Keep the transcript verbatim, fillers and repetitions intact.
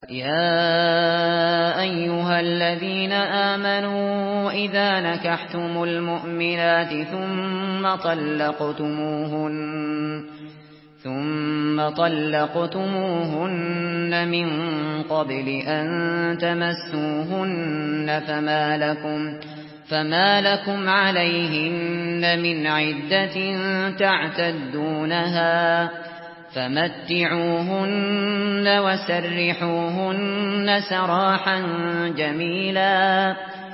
يا أيها الذين آمنوا إذا نكحتم المؤمنات ثم طلقتموهن ثم طلقتموهن من قبل أن تمسوهن فما لكم فما لكم عليهن من عدة تعتدونها فمتعوهن وسرحوهن سراحا جميلا